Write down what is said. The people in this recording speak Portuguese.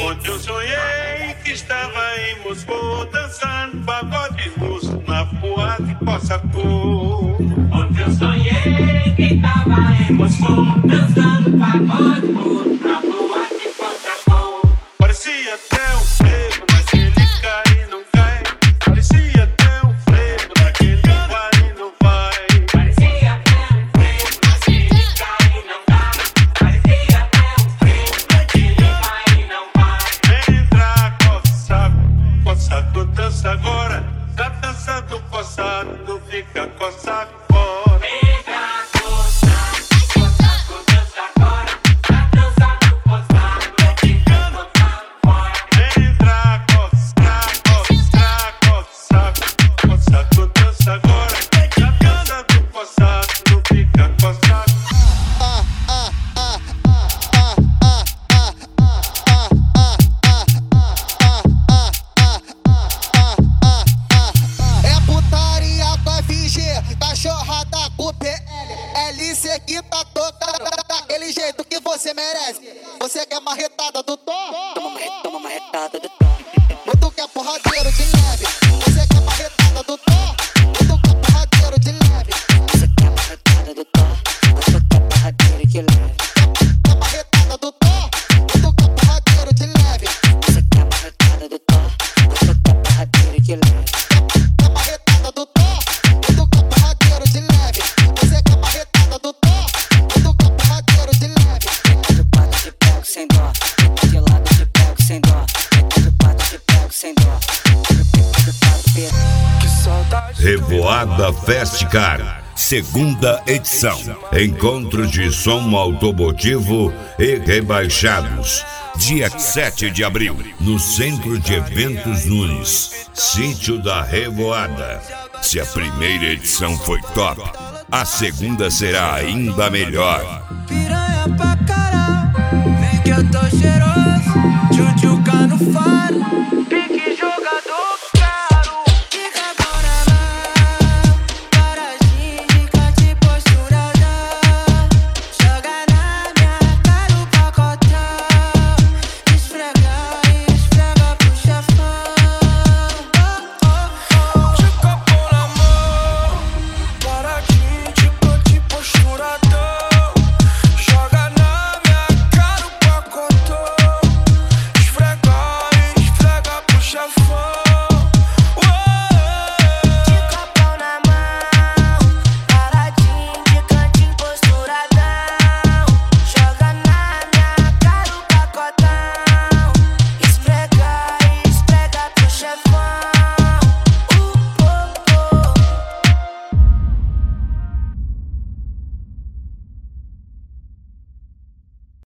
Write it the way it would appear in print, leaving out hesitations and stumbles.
Ontem eu sonhei que estava em Moscou, dançando pagode russo na boate Cossacô. Ontem eu sonhei que estava em Moscou, dançando pagode russo na boate Cossacô. Parecia até um frevo naquele cai e não cai. Parecia até um frevo naquele vai e não vai. Parecia até um frevo naquele cai e não cai. Parecia até um frevo naquele vai e não vai. Entra, Cossacô, Cossacô dança agora. Da dança do Cossacô fica Cossacô fora. Entra, Cossacô, Cossacô dança agora. Da dança do Cossacô fica Cossacô fora. Entra, Cossacô, Cossacô dança agora. Da dança do Cossacô fica Cossacô. É putaria com FG, cachorrada com PL. LC que tá tocando daquele jeito que você merece. Você quer marretada do Thor? Toma marretada do Thor. Ou tu quer porradeiro de leve? Você quer marretada do Thor? Ou tu quer porradeiro de leve? Você quer marretada do Thor? Você quer porradeiro de leve? Quer marretada do Thor? Ou tu quer porradeiro de leve? Você quer marretada do Thor? Você quer porradeiro de leve? Quer marretada do Thor? Ou tu quer porradeiro de leve? Você quer marretada do Thor? Ou tu quer porradeiro de leve? Do pato te pego sem dó. De lado te pego sem dó. Do pato te pego sem dó. Do pato pego. Que saudade. Revoada Festcar, segunda edição. Encontro de som automotivo e rebaixados. Dia 7 de abril, no Centro de Eventos Nunes, Sítio da Revoada. Se a primeira edição foi top, a segunda será ainda melhor.